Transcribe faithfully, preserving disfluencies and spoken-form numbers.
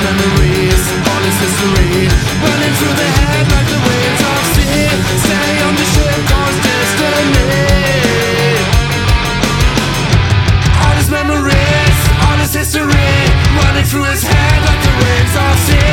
memories, all his history, running through the head like the waves of sea. Stay on the ship, cause destiny. All his memories, all his history, running through his head like the waves of sea.